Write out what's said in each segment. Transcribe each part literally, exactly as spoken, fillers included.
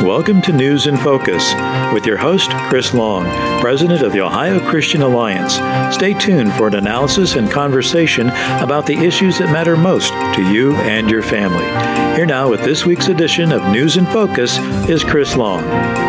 welcome to News in Focus with your host, Chris Long, President of the Ohio Christian Alliance. Stay tuned for an analysis and conversation about the issues that matter most to you and your family. Here now with this week's edition of News in Focus is Chris Long.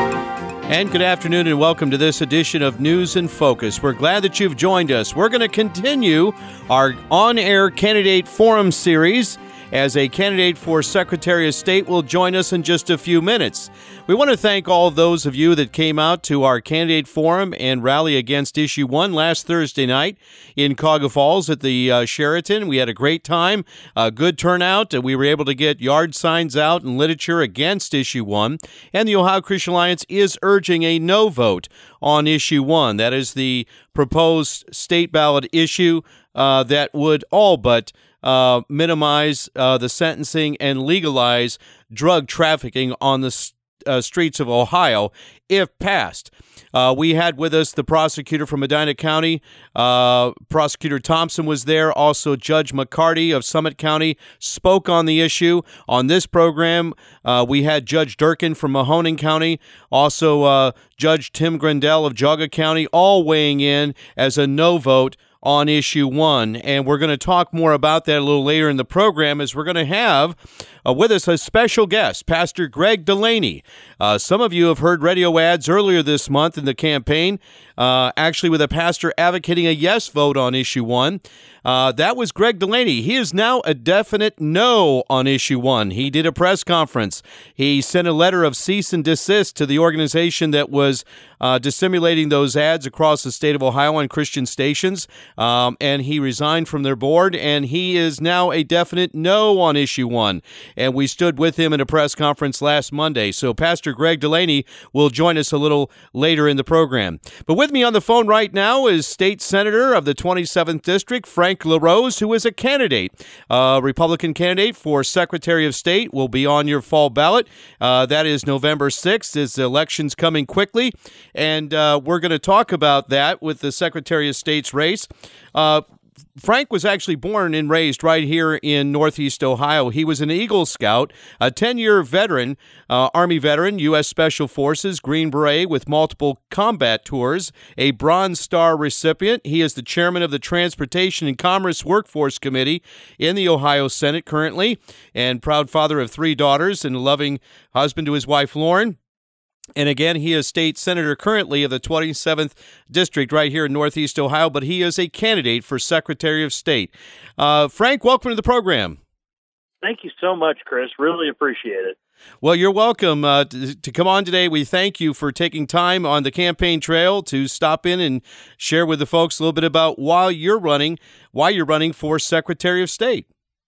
And good afternoon and welcome to this edition of News in Focus. We're glad that you've joined us. We're going to continue our on-air candidate forum series as a candidate for Secretary of State will join us in just a few minutes. We want to thank all of those of you that came out to our candidate forum and rally against Issue one last Thursday night in Cuyahoga Falls at the uh, Sheraton. We had a great time, a good turnout. We were able to get yard signs out and literature against Issue one. And the Ohio Christian Alliance is urging a no vote on Issue one. That is the proposed state ballot issue uh, that would all but Uh, minimize uh, the sentencing and legalize drug trafficking on the st- uh, streets of Ohio if passed. Uh, we had with us the prosecutor from Medina County. Uh, Prosecutor Thompson was there. Also, Judge McCarty of Summit County spoke on the issue. On this program, uh, we had Judge Durkin from Mahoning County. Also, uh, Judge Tim Grandel of Geauga County, all weighing in as a no vote on Issue one, and we're going to talk more about that a little later in the program as we're going to have uh, with us a special guest, Pastor Greg Delaney. Uh, some of you have heard radio ads earlier this month in the campaign, uh, actually with a pastor advocating a yes vote on Issue one. Uh, that was Greg Delaney. He is now a definite no on Issue one. He did a press conference. He sent a letter of cease and desist to the organization that was uh, disseminating those ads across the state of Ohio on Christian stations. Um, and he resigned from their board, and he is now a definite no on Issue one. And we stood with him in a press conference last Monday. So Pastor Greg Delaney will join us a little later in the program. But with me on the phone right now is State Senator of the twenty-seventh District, Frank LaRose, who is a candidate, a Republican candidate for Secretary of State, will be on your fall ballot. Uh, that is November sixth, as the election's coming quickly. And uh, we're going to talk about that with the Secretary of State's race. Uh, Frank was actually born and raised right here in Northeast Ohio. He was an Eagle Scout, a ten-year veteran, uh, Army veteran, U S Special Forces, Green Beret with multiple combat tours, a Bronze Star recipient. He is the chairman of the Transportation and Commerce Workforce Committee in the Ohio Senate currently, and proud father of three daughters and a loving husband to his wife, Lauren. And again, he is state senator currently of the twenty-seventh District right here in Northeast Ohio, but he is a candidate for Secretary of State. Uh, Frank, welcome to the program. Thank you so much, Chris. Really appreciate it. Well, you're welcome uh, to, to come on today. We thank you for taking time on the campaign trail to stop in and share with the folks a little bit about why you're running, why you're running for Secretary of State.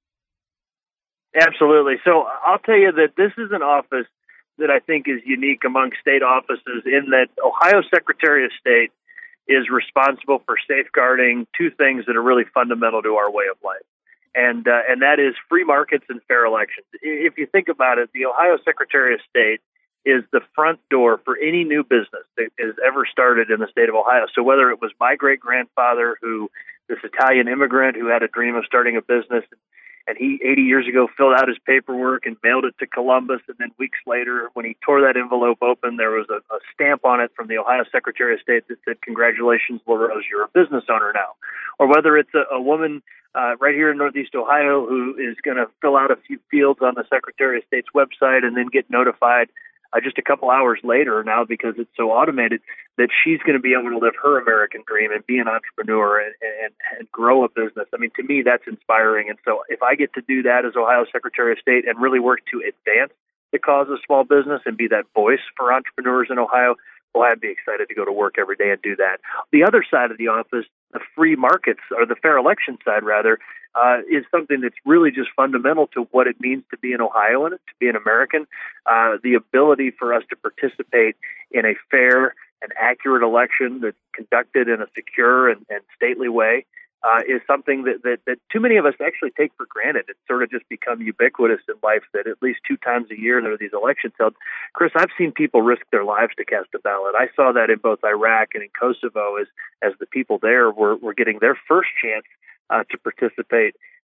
Absolutely. So I'll tell you that this is an office that I think is unique among state offices in that Ohio Secretary of State is responsible for safeguarding two things that are really fundamental to our way of life. And uh, and that is free markets and fair elections. If you think about it, the Ohio Secretary of State is the front door for any new business that is ever started in the state of Ohio. So whether it was my great-grandfather, who this Italian immigrant who had a dream of starting a business, and he eighty years ago filled out his paperwork and mailed it to Columbus, and then weeks later, when he tore that envelope open, there was a, a stamp on it from the Ohio Secretary of State that said, "Congratulations, LaRose, you're a business owner now." Or whether it's a, a woman uh, right here in Northeast Ohio who is going to fill out a few fields on the Secretary of State's website and then get notified uh, just a couple hours later now, because it's so automated, that she's going to be able to live her American dream and be an entrepreneur and, and, and grow a business. I mean, to me, that's inspiring. And so if I get to do that as Ohio Secretary of State and really work to advance the cause of small business and be that voice for entrepreneurs in Ohio, well, I'd be excited to go to work every day and do that. The other side of the office, the free markets, or the fair election side, rather, uh, is something that's really just fundamental to what it means to be an Ohioan, to be an American. Uh, the ability for us to participate in a fair and accurate election that's conducted in a secure and, and stately way uh, is something that, that, that too many of us actually take for granted. It's sort of just become ubiquitous in life that at least two times a year there are these elections held. Chris, I've seen people risk their lives to cast a ballot. I saw that in both Iraq and in Kosovo as, as the people there were, were getting their first chance uh, to participate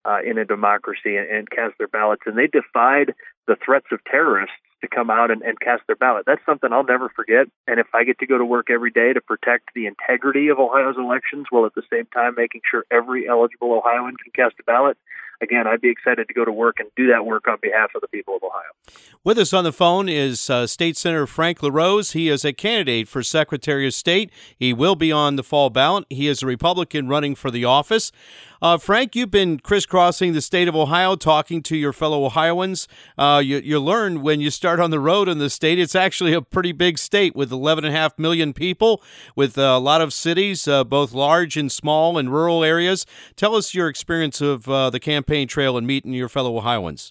uh, in a democracy and, and cast their ballots. And they defied the threats of terrorists to come out and, and cast their ballot. That's something I'll never forget. And if I get to go to work every day to protect the integrity of Ohio's elections, while at the same time making sure every eligible Ohioan can cast a ballot, again, I'd be excited to go to work and do that work on behalf of the people of Ohio. With us on the phone is uh, State Senator Frank LaRose. He is a candidate for Secretary of State. He will be on the fall ballot. He is a Republican running for the office. Uh, Frank, you've been crisscrossing the state of Ohio, talking to your fellow Ohioans. Uh, you, you learn when you start on the road in the state, it's actually a pretty big state with eleven point five million people, with a lot of cities, uh, both large and small and rural areas. Tell us your experience of uh, the campaign trail and meeting your fellow Ohioans.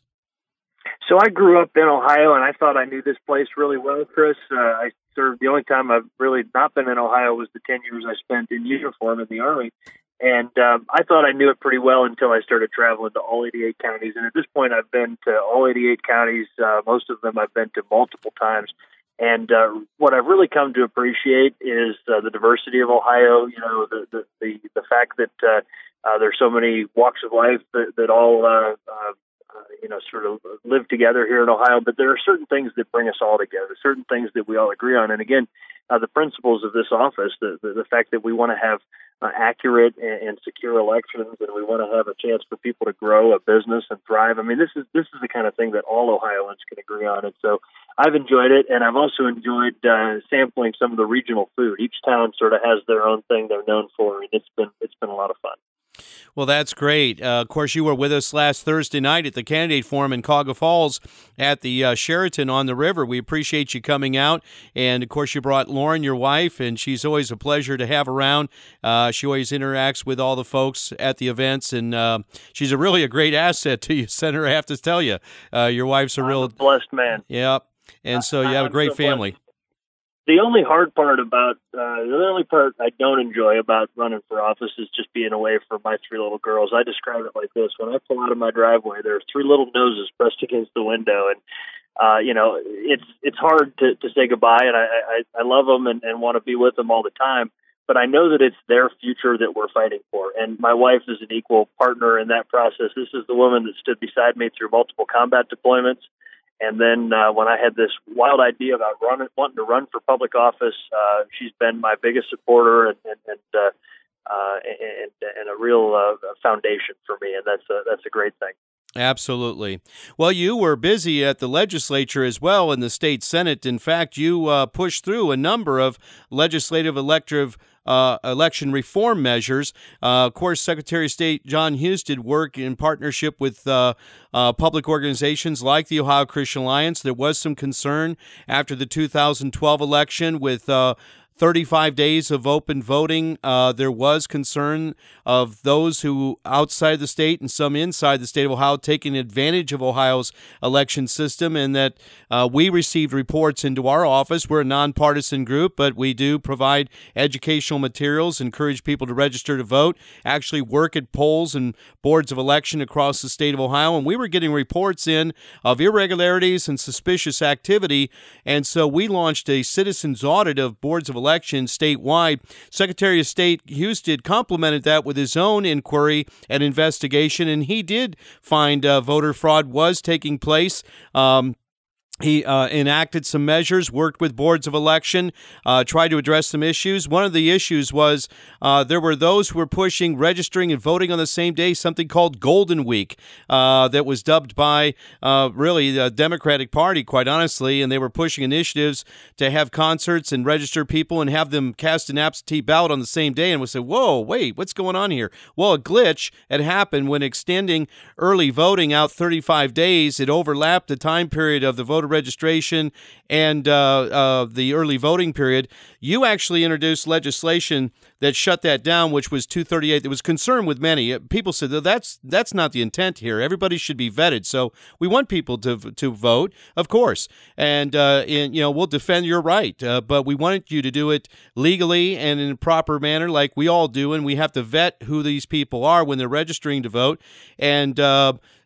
So I grew up in Ohio, and I thought I knew this place really well, Chris. Uh, I served, the only time I've really not been in Ohio was the ten years I spent in uniform in the Army. And um, I thought I knew it pretty well until I started traveling to all eighty-eight counties. And at this point, I've been to all eighty-eight counties. Uh, most of them I've been to multiple times. And uh, what I've really come to appreciate is uh, the diversity of Ohio. You know, the the the, the fact that uh, uh, there's so many walks of life that, that all uh, uh, uh, you know sort of live together here in Ohio. But there are certain things that bring us all together, certain things that we all agree on. And again, uh, the principles of this office, the the, the fact that we want to have Uh, accurate and, and secure elections, and we want to have a chance for people to grow a business and thrive. I mean, this is this is the kind of thing that all Ohioans can agree on, and so I've enjoyed it, and I've also enjoyed uh, sampling some of the regional food. Each town sort of has their own thing they're known for, and it's been it's been a lot of fun. Well, that's great. Uh, of course, you were with us last Thursday night at the Candidate Forum in Cuyahoga Falls at the uh, Sheraton on the river. We appreciate you coming out. And, of course, you brought Lauren, your wife, and she's always a pleasure to have around. Uh, she always interacts with all the folks at the events, and uh, she's a really a great asset to you, Senator, I have to tell you. Uh, your wife's a I'm real... a blessed man. Yeah, and so you have a great so family. Blessed. The only hard part about, uh, the only part I don't enjoy about running for office is just being away from my three little girls. I describe it like this. When I pull out of my driveway, there are three little noses pressed against the window. And, uh, you know, it's it's hard to, to say goodbye. And I, I, I love them and, and want to be with them all the time. But I know that it's their future that we're fighting for. And my wife is an equal partner in that process. This is the woman that stood beside me through multiple combat deployments. And then uh, when I had this wild idea about running, wanting to run for public office, uh, she's been my biggest supporter and and and, uh, uh, and, and a real uh, foundation for me, and that's a, that's a great thing. Absolutely. Well, you were busy at the legislature as well in the state Senate. In fact, you uh, pushed through a number of legislative elective Uh, election reform measures. Uh, of course, Secretary of State John Hughes did work in partnership with uh, uh, public organizations like the Ohio Christian Alliance. There was some concern after the two thousand twelve election with uh, thirty-five days of open voting. Uh, there was concern of those who outside the state and some inside the state of Ohio taking advantage of Ohio's election system, and that uh, we received reports into our office. We're a nonpartisan group, but we do provide educational materials, encourage people to register to vote, actually work at polls and boards of election across the state of Ohio, and we were getting reports in of irregularities and suspicious activity, and so we launched a citizens audit of boards of election statewide. Secretary of State Hughes did complimented that with his own inquiry and investigation, and he did find uh, voter fraud was taking place. Um, He uh, enacted some measures, worked with boards of election, uh, tried to address some issues. One of the issues was uh, there were those who were pushing registering and voting on the same day, something called Golden Week, uh, that was dubbed by uh, really the Democratic Party, quite honestly, and they were pushing initiatives to have concerts and register people and have them cast an absentee ballot on the same day. And we said, whoa, wait, what's going on here? Well, a glitch had happened when extending early voting out thirty-five days. It overlapped the time period of the voter registration and uh, uh, the early voting period. You actually introduced legislation that shut that down, which was two thirty-eight. There was concern with many. People said, that's that's not the intent here. Everybody should be vetted. So we want people to to vote, of course. And, uh, in, you know, we'll defend your right. Uh, but we wanted you to do it legally and in a proper manner like we all do. And we have to vet who these people are when they're registering to vote. And uh,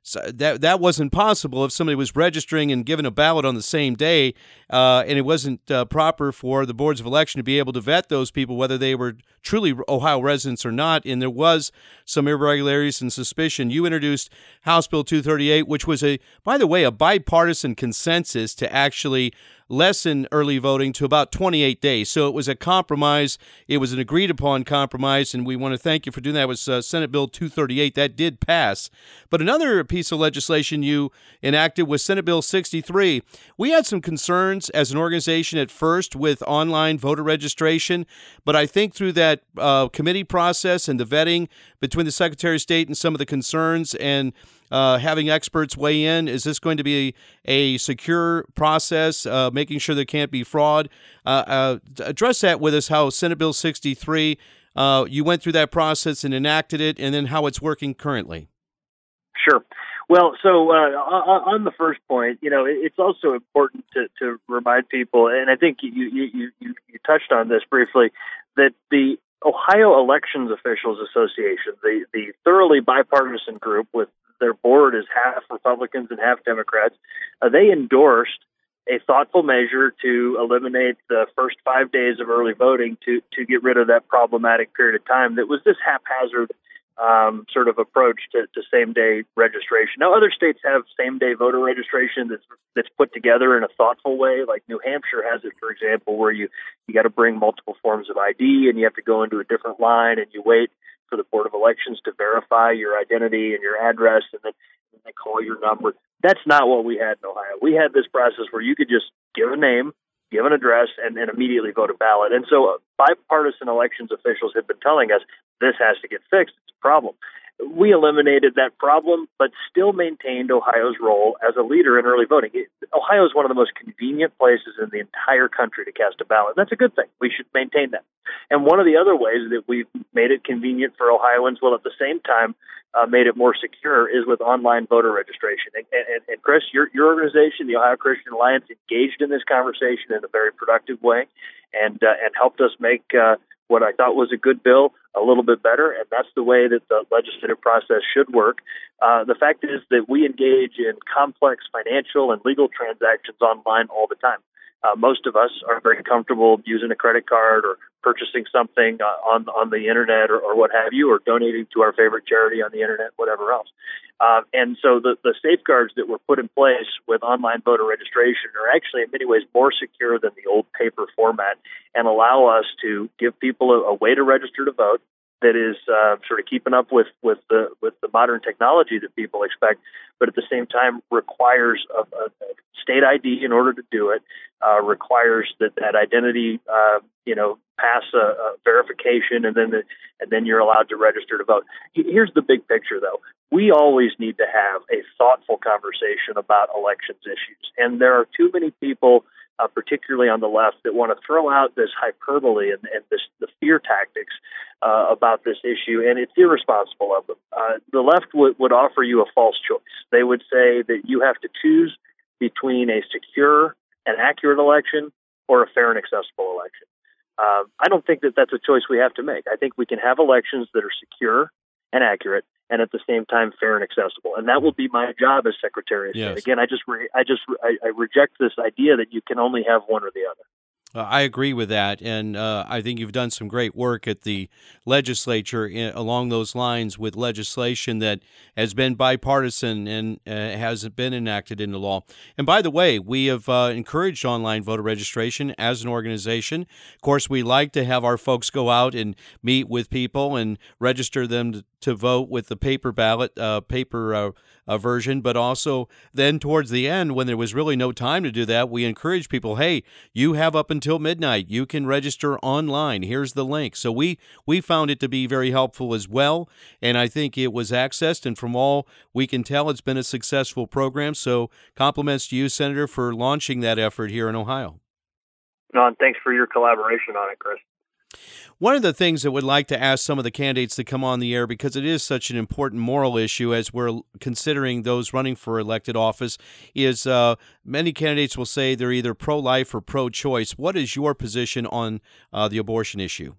so that that wasn't possible if somebody was registering and given a ballot on the same day, uh, and it wasn't uh, proper for the boards of election to be able to vet those people, whether they were truly Ohio residents or not, and there was some irregularities and suspicion. You introduced House Bill two thirty-eight, which was, a, by the way, a bipartisan consensus to actually lessen early voting to about twenty-eight days. So it was a compromise. It was an agreed-upon compromise, and we want to thank you for doing that. It was uh, Senate Bill two thirty-eight. That did pass. But another piece of legislation you enacted was Senate Bill sixty-three. We had some concerns as an organization at first with online voter registration, but I think through that uh, committee process and the vetting between the Secretary of State and some of the concerns and Uh, having experts weigh in, is this going to be a, a secure process, uh, making sure there can't be fraud? Uh, uh, address that with us, how Senate Bill sixty-three, uh, you went through that process and enacted it, and then how it's working currently. Sure. Well, so uh, on the first point, you know, it's also important to, to remind people, and I think you, you, you, you touched on this briefly, that the Ohio Elections Officials Association, the, the thoroughly bipartisan group with their board is half Republicans and half Democrats, uh, they endorsed a thoughtful measure to eliminate the first five days of early voting to, to get rid of that problematic period of time that was this haphazard um, sort of approach to, to same-day registration. Now, other states have same-day voter registration that's that's put together in a thoughtful way, like New Hampshire has it, for example, where you, you got to bring multiple forms of I D and you have to go into a different line and you wait for the Board of Elections to verify your identity and your address, and then and they call your number. That's not what we had in Ohio. We had this process where you could just give a name, give an address, and, and immediately vote a ballot. And so uh, bipartisan elections officials have been telling us this has to get fixed. It's a problem. We eliminated that problem, but still maintained Ohio's role as a leader in early voting. It, Ohio is one of the most convenient places in the entire country to cast a ballot. That's a good thing. We should maintain that. And one of the other ways that we've made it convenient for Ohioans, while at the same time uh, made it more secure, is with online voter registration. And, and, and Chris, your, your organization, the Ohio Christian Alliance, engaged in this conversation in a very productive way and, uh, and helped us make uh, what I thought was a good bill a little bit better, and that's the way that the legislative process should work. Uh, the fact is that we engage in complex financial and legal transactions online all the time. Uh, most of us are very comfortable using a credit card or purchasing something uh, on on the internet or, or what have you, or donating to our favorite charity on the internet, whatever else. Uh, and so the, the safeguards that were put in place with online voter registration are actually in many ways more secure than the old paper format and allow us to give people a, a way to register to vote that is uh, sort of keeping up with, with the with the modern technology that people expect, but at the same time requires a, a state I D in order to do it, uh, requires that that identity, uh, you know, pass a, a verification, and then the, and then you're allowed to register to vote. Here's the big picture, though. We always need to have a thoughtful conversation about elections issues, and there are too many people, uh, particularly on the left, that want to throw out this hyperbole and, and this the fear tactics uh, about this issue, and it's irresponsible of them. Uh, the left would, would offer you a false choice. They would say that you have to choose between a secure and accurate election or a fair and accessible election. Uh, I don't think that that's a choice we have to make. I think we can have elections that are secure and accurate, and at the same time fair and accessible. And that will be my job as Secretary of State. Yes. Again, I just re- I just I, I reject this idea that you can only have one or the other. Uh, I agree with that, and uh, I think you've done some great work at the legislature in, along those lines with legislation that has been bipartisan and uh, has been enacted into law. And by the way, we have uh, encouraged online voter registration as an organization. Of course, we like to have our folks go out and meet with people and register them to, to vote with the paper ballot, uh, paper uh, uh, version, but also then towards the end, when there was really no time to do that, we encourage people, hey, you have up until midnight. You can register online. Here's the link. So we, we found it to be very helpful as well, and I think it was accessed, and from all we can tell, it's been a successful program. So compliments to you, Senator, for launching that effort here in Ohio. No, and thanks for your collaboration on it, Chris. One of the things that we'd like to ask some of the candidates that come on the air, because it is such an important moral issue as we're considering those running for elected office, is uh, many candidates will say they're either pro-life or pro-choice. What is your position on uh, the abortion issue?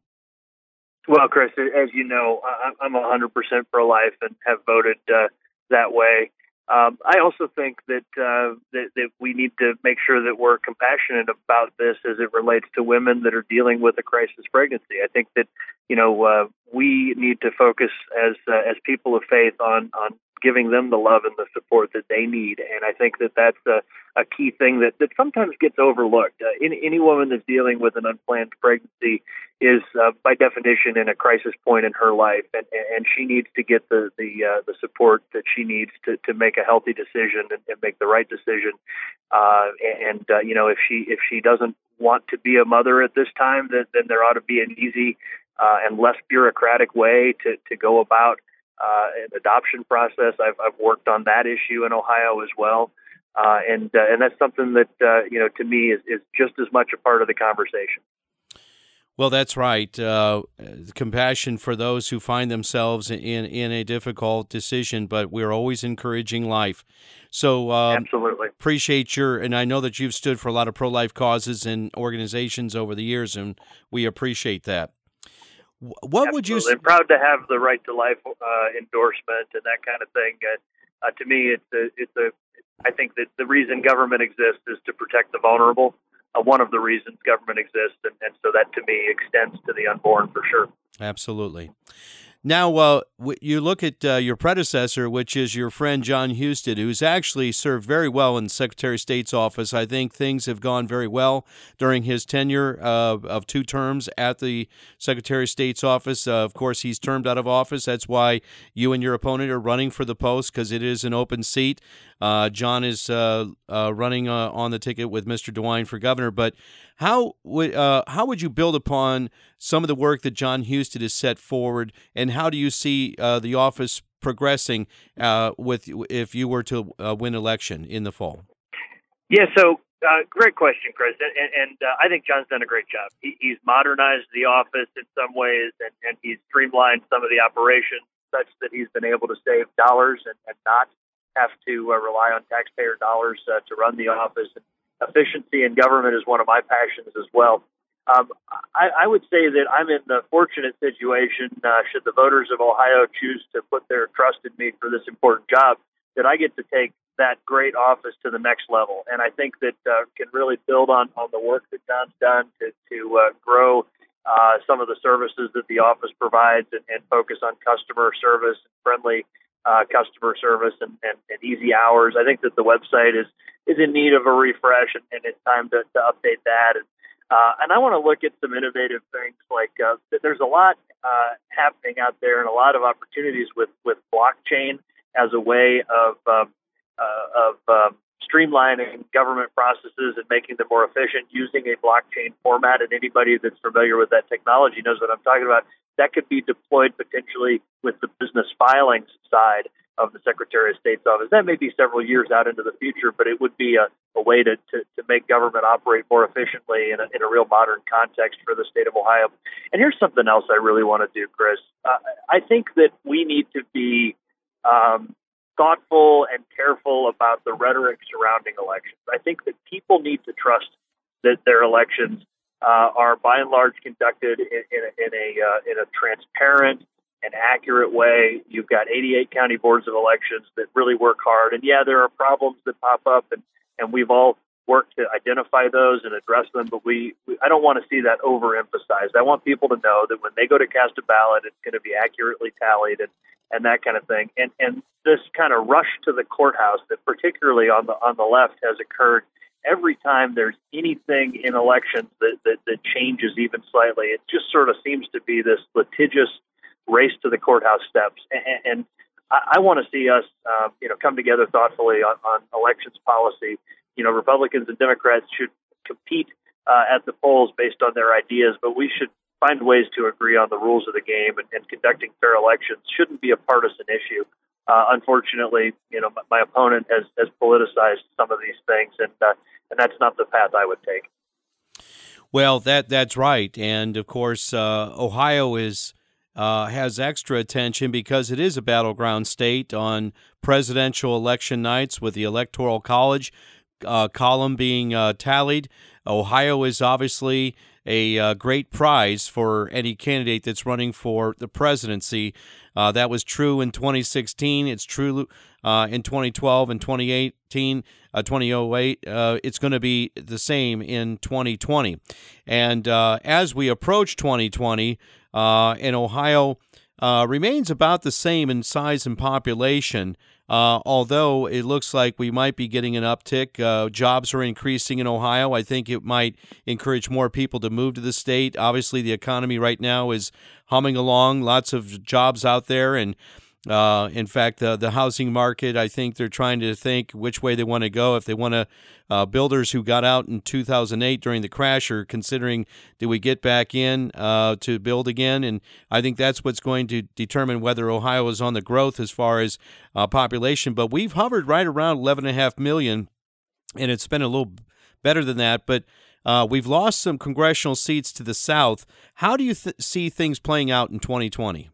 Well, Chris, as you know, I'm one hundred percent pro-life and have voted uh, that way. Um, I also think that, uh, that that we need to make sure that we're compassionate about this as it relates to women that are dealing with a crisis pregnancy. I think that you know uh, we need to focus as uh, as people of faith on on giving them the love and the support that they need, and I think that that's a, a key thing that, that sometimes gets overlooked. Uh, any, any woman that's dealing with an unplanned pregnancy is, uh, by definition, in a crisis point in her life, and, and she needs to get the the, uh, the support that she needs to, to make a healthy decision and, and make the right decision. Uh, and uh, you know, if she if she doesn't want to be a mother at this time, then, then there ought to be an easy uh, and less bureaucratic way to, to go about Uh, an adoption process. I've, I've worked on that issue in Ohio as well, uh, and uh, and that's something that uh, you know to me is, is just as much a part of the conversation. Well, that's right. Uh, compassion for those who find themselves in in a difficult decision, but we're always encouraging life. So um, absolutely appreciate your, and I know that you've stood for a lot of pro-life causes and organizations over the years, and we appreciate that. What Absolutely. would you? I'm proud to have the Right to Life uh, endorsement and that kind of thing. Uh, uh, to me, it's a, it's a. I think that the reason government exists is to protect the vulnerable. Uh, one of the reasons government exists, and, and so that to me extends to the unborn for sure. Absolutely. Now, uh, you look at uh, your predecessor, which is your friend Jon Husted, who's actually served very well in the Secretary of State's office. I think things have gone very well during his tenure uh, of two terms at the Secretary of State's office. Uh, of course, he's termed out of office. That's why you and your opponent are running for the post, because it is an open seat. Uh, Jon is uh, uh, running uh, on the ticket with Mister DeWine for governor. But how would uh, how would you build upon some of the work that Jon Husted has set forward, and how do you see uh, the office progressing uh, with if you were to uh, win election in the fall? Yeah, so uh, great question, Chris, and, and uh, I think Jon's done a great job. He, he's modernized the office in some ways, and, and he's streamlined some of the operations such that he's been able to save dollars and, and not have to uh, rely on taxpayer dollars uh, to run the office. Efficiency in government is one of my passions as well. Um, I, I would say that I'm in the fortunate situation, uh, should the voters of Ohio choose to put their trust in me for this important job, that I get to take that great office to the next level. And I think that uh, can really build on, on the work that Jon's done to, to uh, grow uh, some of the services that the office provides and, and focus on customer service, friendly uh, customer service, and, and, and easy hours. I think that the website is, is in need of a refresh, and, and it's time to, to update that. And, uh, and I want to look at some innovative things like uh, there's a lot uh, happening out there and a lot of opportunities with, with blockchain as a way of um, uh, of um, streamlining government processes and making them more efficient using a blockchain format. And anybody that's familiar with that technology knows what I'm talking about. That could be deployed potentially with the business filings side of the Secretary of State's office. That may be several years out into the future, but it would be a, a way to, to, to make government operate more efficiently in a, in a real modern context for the state of Ohio. And here's something else I really want to do, Chris. Uh, I think that we need to be um, thoughtful and careful about the rhetoric surrounding elections. I think that people need to trust that their elections uh, are by and large conducted in, in a, in a, uh, in a transparent and accurate way. You've got eighty-eight county boards of elections that really work hard. And yeah, there are problems that pop up, and, and we've all worked to identify those and address them, but we, we I don't want to see that overemphasized. I want people to know that when they go to cast a ballot, it's going to be accurately tallied and, and that kind of thing. And and this kind of rush to the courthouse that particularly on the on the left has occurred every time there's anything in elections that, that, that changes even slightly. It just sort of seems to be this litigious race to the courthouse steps. And, and I, I want to see us, uh, you know, come together thoughtfully on, on elections policy. You know, Republicans and Democrats should compete uh, at the polls based on their ideas, but we should find ways to agree on the rules of the game, and, and conducting fair elections shouldn't be a partisan issue. Uh, unfortunately, you know, my, my opponent has, has politicized some of these things, and uh, and that's not the path I would take. Well, that that's right, and of course, uh, Ohio is uh, has extra attention because it is a battleground state on presidential election nights with the Electoral College uh, column being uh, tallied. Ohio is obviously a uh, great prize for any candidate that's running for the presidency. Uh, that was true in twenty sixteen. It's true uh, in twenty twelve and twenty eighteen, uh, twenty oh eight. Uh, it's going to be the same in twenty twenty. And uh, as we approach twenty twenty, uh, in Ohio uh, remains about the same in size and population. Uh, although it looks like we might be getting an uptick. Uh, jobs are increasing in Ohio. I think it might encourage more people to move to the state. Obviously, the economy right now is humming along, lots of jobs out there. And uh, in fact, uh, the housing market, I think they're trying to think which way they want to go. If they want to, uh, builders who got out in two thousand eight during the crash are considering, do we get back in uh, to build again? And I think that's what's going to determine whether Ohio is on the growth as far as uh, population. But we've hovered right around eleven and a half million, and it's been a little better than that. But uh, we've lost some congressional seats to the south. How do you th- see things playing out in twenty twenty?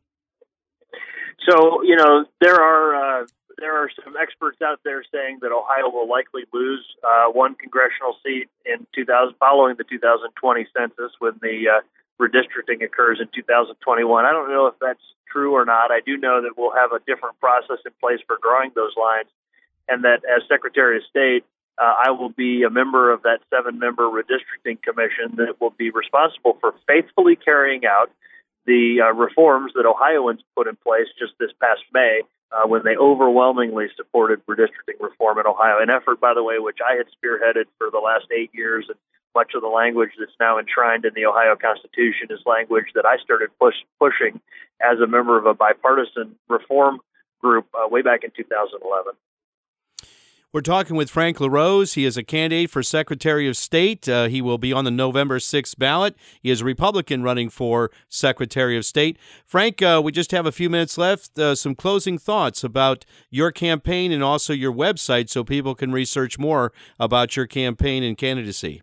So, you know, there are uh, there are some experts out there saying that Ohio will likely lose uh, one congressional seat in two thousand, following the two thousand twenty census, when the uh, redistricting occurs in two thousand twenty-one. I don't know if that's true or not. I do know that we'll have a different process in place for drawing those lines, and that as Secretary of State, uh, I will be a member of that seven-member redistricting commission that will be responsible for faithfully carrying out the uh, reforms that Ohioans put in place just this past May, uh, when they overwhelmingly supported redistricting reform in Ohio, an effort, by the way, which I had spearheaded for the last eight years, and much of the language that's now enshrined in the Ohio Constitution is language that I started push, pushing as a member of a bipartisan reform group uh, way back in two thousand eleven. We're talking with Frank LaRose. He is a candidate for Secretary of State. Uh, he will be on the November sixth ballot. He is a Republican running for Secretary of State. Frank, uh, we just have a few minutes left. Uh, some closing thoughts about your campaign and also your website so people can research more about your campaign and candidacy.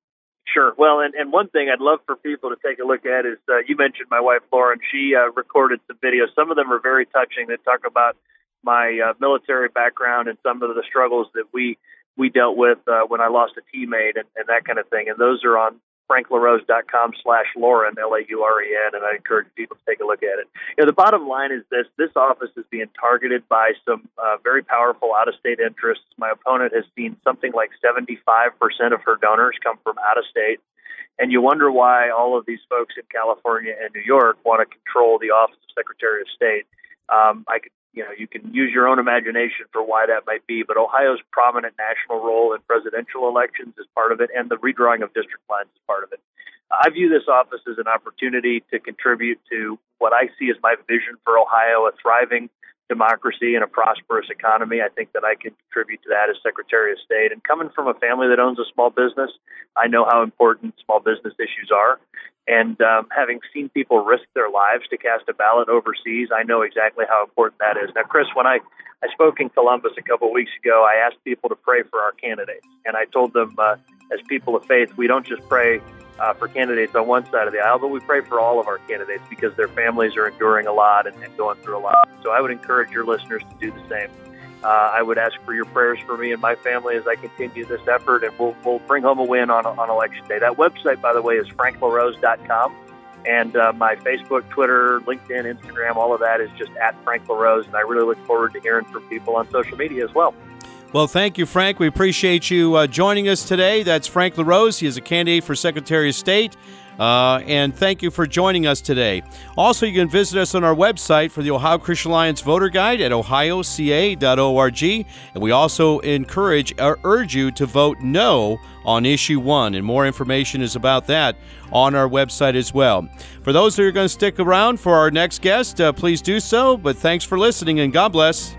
Sure. Well, and, and one thing I'd love for people to take a look at is, uh, you mentioned my wife, Lauren. She uh, recorded some videos. Some of them are very touching that talk about my uh, military background and some of the struggles that we we dealt with uh, when I lost a teammate and, and that kind of thing. And those are on franklarose.com slash Lauren, L A U R E N, and I encourage people to take a look at it. You know, the bottom line is this. This office is being targeted by some uh, very powerful out-of-state interests. My opponent has seen something like seventy-five percent of her donors come from out-of-state. And you wonder why all of these folks in California and New York want to control the office of Secretary of State. Um, I could You know, you can use your own imagination for why that might be, but Ohio's prominent national role in presidential elections is part of it, and the redrawing of district lines is part of it. I view this office as an opportunity to contribute to what I see as my vision for Ohio, a thriving democracy and a prosperous economy. I think that I can contribute to that as Secretary of State. And coming from a family that owns a small business, I know how important small business issues are. And um, having seen people risk their lives to cast a ballot overseas, I know exactly how important that is. Now, Chris, when I, I spoke in Columbus a couple of weeks ago, I asked people to pray for our candidates. And I told them, uh, as people of faith, we don't just pray uh, for candidates on one side of the aisle, but we pray for all of our candidates because their families are enduring a lot and, and going through a lot. So I would encourage your listeners to do the same. Uh, I would ask for your prayers for me and my family as I continue this effort, and we'll, we'll bring home a win on, on Election Day. That website, by the way, is frank larose dot com, and uh, my Facebook, Twitter, LinkedIn, Instagram, all of that is just at Frank LaRose, and I really look forward to hearing from people on social media as well. Well, thank you, Frank. We appreciate you uh, joining us today. That's Frank LaRose. He is a candidate for Secretary of State. Uh, and thank you for joining us today. Also, you can visit us on our website for the Ohio Christian Alliance Voter Guide at ohio c a dot org. And we also encourage or urge you to vote no on Issue one. And more information is about that on our website as well. For those who are going to stick around for our next guest, uh, please do so. But thanks for listening, and God bless.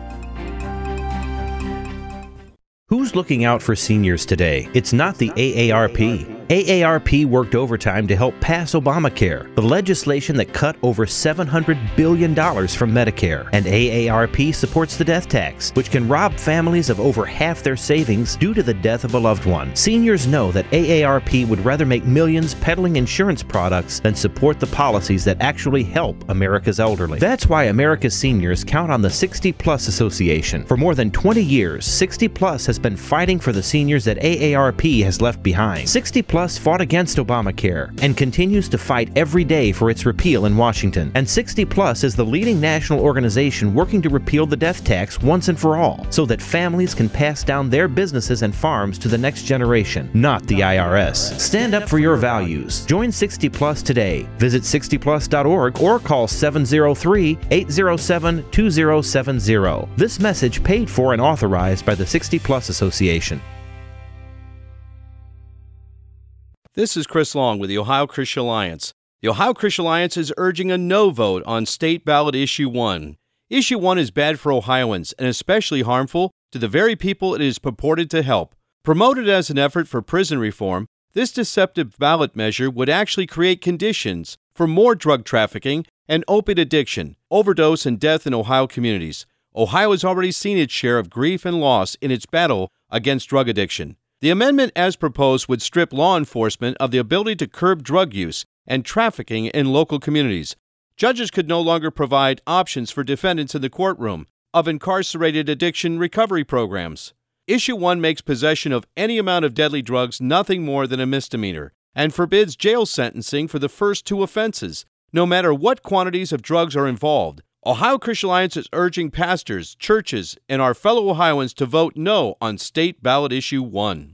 Who's looking out for seniors today? It's not the A A R P. A A R P worked overtime to help pass Obamacare, the legislation that cut over seven hundred billion dollars from Medicare. And A A R P supports the death tax, which can rob families of over half their savings due to the death of a loved one. Seniors know that A A R P would rather make millions peddling insurance products than support the policies that actually help America's elderly. That's why America's seniors count on the sixty plus Association. For more than twenty years, sixty plus has been fighting for the seniors that A A R P has left behind. sixty plus Plus fought against Obamacare and continues to fight every day for its repeal in Washington. And sixty plus is the leading national organization working to repeal the death tax once and for all, so that families can pass down their businesses and farms to the next generation, not the I R S. Stand up for your values. Join sixty plus today. Visit sixty plus dot org or call seven oh three, eight oh seven, two oh seven oh. This message paid for and authorized by the sixty plus Association. This is Chris Long with the Ohio Christian Alliance. The Ohio Christian Alliance is urging a no vote on State Ballot Issue one. Issue one is bad for Ohioans and especially harmful to the very people it is purported to help. Promoted as an effort for prison reform, this deceptive ballot measure would actually create conditions for more drug trafficking and opiate addiction, overdose, and death in Ohio communities. Ohio has already seen its share of grief and loss in its battle against drug addiction. The amendment as proposed would strip law enforcement of the ability to curb drug use and trafficking in local communities. Judges could no longer provide options for defendants in the courtroom of incarcerated addiction recovery programs. Issue one makes possession of any amount of deadly drugs nothing more than a misdemeanor and forbids jail sentencing for the first two offenses, no matter what quantities of drugs are involved. Ohio Christian Alliance is urging pastors, churches, and our fellow Ohioans to vote no on State Ballot Issue one.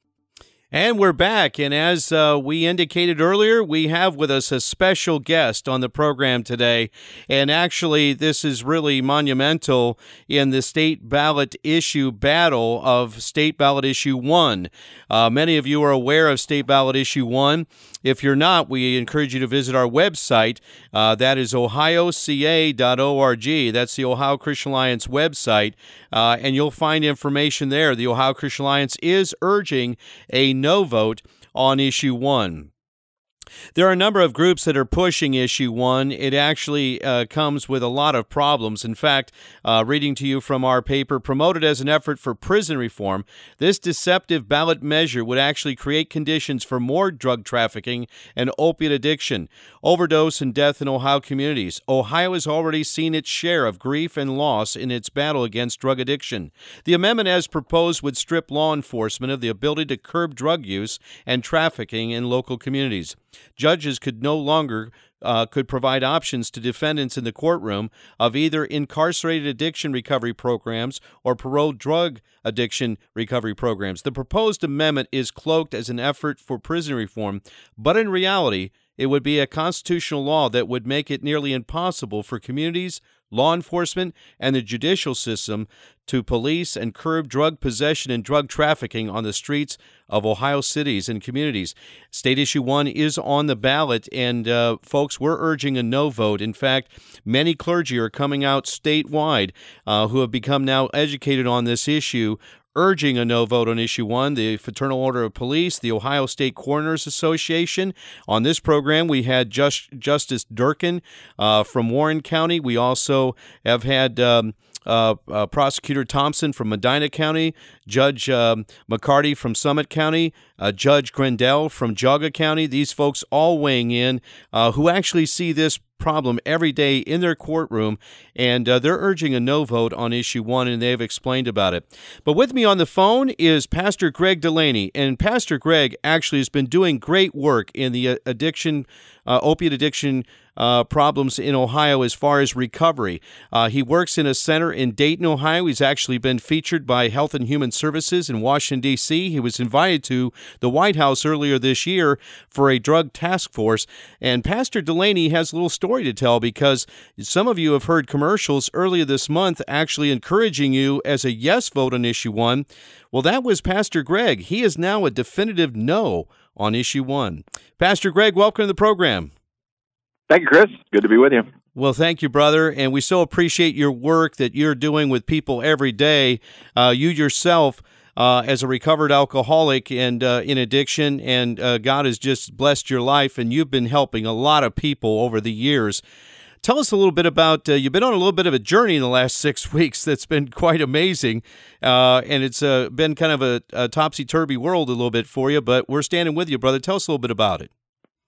And we're back, and as uh, we indicated earlier, we have with us a special guest on the program today, and actually this is really monumental in the state ballot issue battle of State Ballot Issue one. Uh, many of you are aware of State Ballot Issue one. If you're not, we encourage you to visit our website. Uh, that is ohio c a dot org. That's the Ohio Christian Alliance website, uh, and you'll find information there. The Ohio Christian Alliance is urging a no vote on Issue one. There are a number of groups that are pushing Issue one. It actually uh, comes with a lot of problems. In fact, uh, reading to you from our paper, promoted as an effort for prison reform, this deceptive ballot measure would actually create conditions for more drug trafficking and opiate addiction, overdose, and death in Ohio communities. Ohio has already seen its share of grief and loss in its battle against drug addiction. The amendment as proposed would strip law enforcement of the ability to curb drug use and trafficking in local communities. Judges could no longer uh, could provide options to defendants in the courtroom of either incarcerated addiction recovery programs or paroled drug addiction recovery programs. The proposed amendment is cloaked as an effort for prison reform, but in reality, it would be a constitutional law that would make it nearly impossible for communities, law enforcement, and the judicial system to police and curb drug possession and drug trafficking on the streets of Ohio cities and communities. State Issue one is on the ballot, and uh, folks, we're urging a no vote. In fact, many clergy are coming out statewide uh, who have become now educated on this issue, urging a no vote on Issue one, the Fraternal Order of Police, the Ohio State Coroners Association. On this program, we had Just, Justice Durkin uh, from Warren County. We also have had um, uh, uh, Prosecutor Thompson from Medina County, Judge um, McCarty from Summit County, uh, Judge Grendell from Geauga County. These folks all weighing in uh, who actually see this problem every day in their courtroom, and uh, they're urging a no vote on Issue one, and they've explained about it. But with me on the phone is Pastor Greg Delaney, and Pastor Greg actually has been doing great work in the addiction, uh, opiate addiction uh, problems in Ohio as far as recovery. Uh, he works in a center in Dayton, Ohio. He's actually been featured by Health and Human Services in Washington, D C He was invited to the White House earlier this year for a drug task force, and Pastor Delaney has a little story to tell, because some of you have heard commercials earlier this month actually encouraging you as a yes vote on Issue one. Well, that was Pastor Greg. He is now a definitive no on Issue one. Pastor Greg, welcome to the program. Thank you, Chris. Good to be with you. Well, thank you, brother, and we so appreciate your work that you're doing with people every day. Uh, you yourself, uh, as a recovered alcoholic and uh, in addiction, and uh, God has just blessed your life, and you've been helping a lot of people over the years. Tell us a little bit about, uh, you've been on a little bit of a journey in the last six weeks that's been quite amazing, uh, and it's uh, been kind of a, a topsy-turvy world a little bit for you, but we're standing with you, brother. Tell us a little bit about it.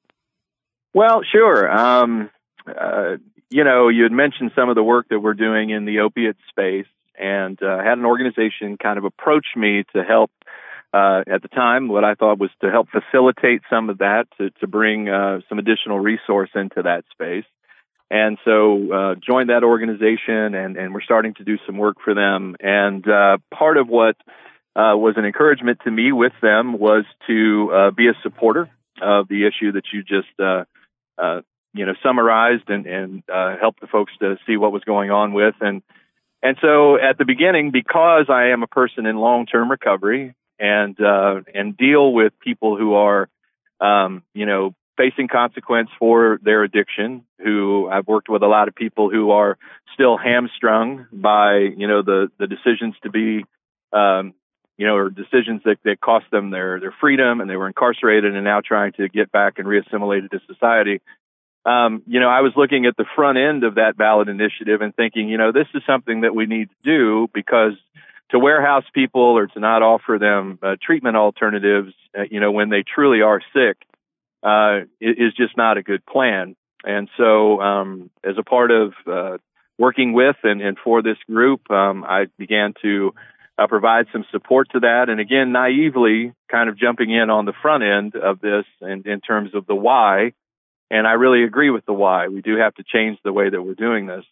Well, sure. Um, uh, you know, you had mentioned some of the work that we're doing in the opiate space, and uh, had an organization kind of approach me to help uh, at the time, what I thought was to help facilitate some of that, to, to bring uh, some additional resource into that space. And so uh, joined that organization, and, and we're starting to do some work for them. And uh, part of what uh, was an encouragement to me with them was to uh, be a supporter of the issue that you just uh, uh, you know summarized, and, and uh, helped the folks to see what was going on with. And and so at the beginning, because I am a person in long-term recovery and uh, and deal with people who are um, you know facing consequence for their addiction, who I've worked with a lot of people who are still hamstrung by, you know, the, the decisions to be, um, you know, or decisions that, that cost them their, their freedom, and they were incarcerated and now trying to get back and reassimilate into society. Um, you know, I was looking at the front end of that ballot initiative and thinking, you know, this is something that we need to do, because to warehouse people or to not offer them uh, treatment alternatives, uh, you know, when they truly are sick, Uh, is just not a good plan. And so um, as a part of uh, working with and, and for this group, um, I began to uh, provide some support to that. And again, naively kind of jumping in on the front end of this in, in terms of the why. And I really agree with the why. We do have to change the way that we're doing this.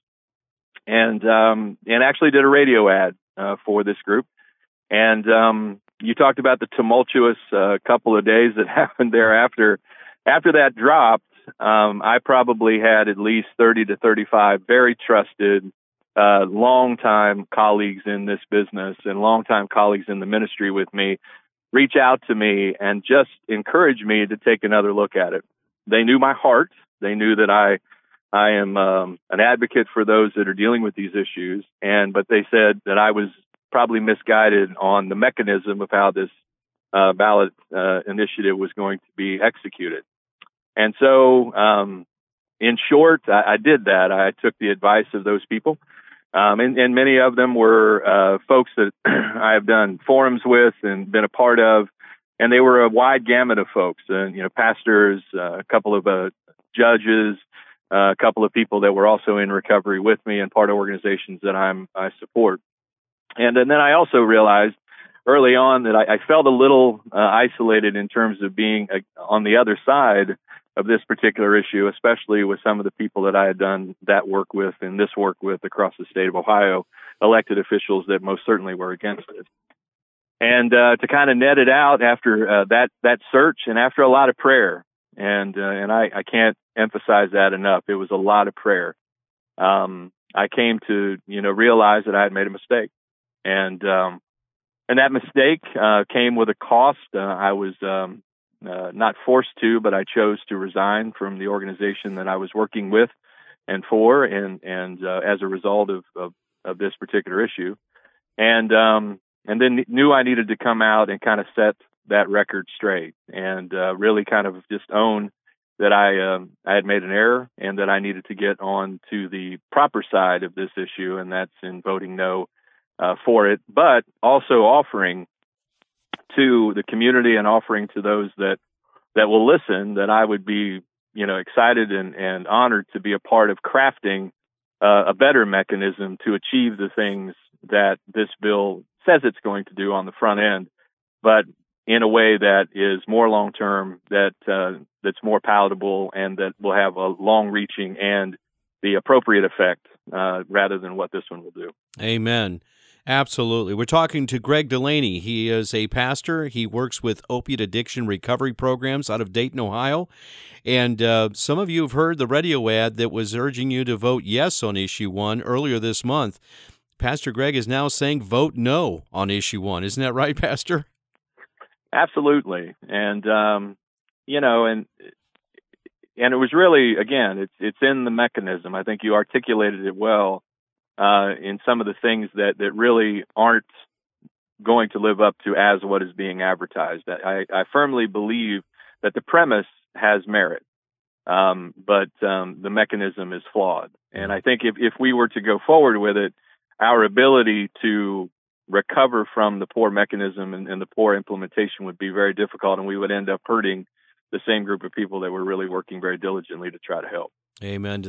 And, um, and actually did a radio ad uh, for this group. And um, you talked about the tumultuous uh, couple of days that happened thereafter. After that dropped, um, I probably had at least thirty to thirty-five very trusted, uh, longtime colleagues in this business and longtime colleagues in the ministry with me reach out to me and just encourage me to take another look at it. They knew my heart. They knew that I I am um, an advocate for those that are dealing with these issues, and but they said that I was probably misguided on the mechanism of how this uh, ballot uh, initiative was going to be executed. And so, um, in short, I, I did that. I took the advice of those people, um, and, and many of them were uh, folks that I have done forums with and been a part of, and they were a wide gamut of folks, and you know, pastors, uh, a couple of uh, judges, uh, a couple of people that were also in recovery with me and part of organizations that I'm I support. And, and then I also realized early on that I, I felt a little uh, isolated in terms of being uh, on the other side of this particular issue, especially with some of the people that I had done that work with and this work with across the state of Ohio, elected officials that most certainly were against it. And uh, to kind of net it out after uh, that that search and after a lot of prayer, and uh, and I, I can't emphasize that enough. It was a lot of prayer. Um, I came to you know realize that I had made a mistake, and um, and that mistake uh, came with a cost. Uh, I was um, uh, not forced to, but I chose to resign from the organization that I was working with and for, and and uh, as a result of, of of this particular issue, and um, and then knew I needed to come out and kind of set that record straight, and uh, really kind of just own that I um, I had made an error, and that I needed to get on to the proper side of this issue, and that's in voting no uh, for it, but also offering to the community and offering to those that that will listen that I would be you know excited and, and honored to be a part of crafting uh, a better mechanism to achieve the things that this bill says it's going to do on the front end, but in a way that is more long-term, that uh, that's more palatable, and that will have a long-reaching and the appropriate effect uh, rather than what this one will do. Amen. Absolutely. We're talking to Greg Delaney. He is a pastor. He works with opiate addiction recovery programs out of Dayton, Ohio. And uh, some of you have heard the radio ad that was urging you to vote yes on issue one earlier this month. Pastor Greg is now saying vote no on issue one. Isn't that right, Pastor? Absolutely. And, um, you know, and and it was really, again, it's it's in the mechanism. I think you articulated it well uh, in some of the things that, that really aren't going to live up to as what is being advertised. I, I firmly believe that the premise has merit, um, but um, the mechanism is flawed. And I think if, if we were to go forward with it, our ability to recover from the poor mechanism and, and the poor implementation would be very difficult, and we would end up hurting the same group of people that we're really working very diligently to try to help. Amen to that.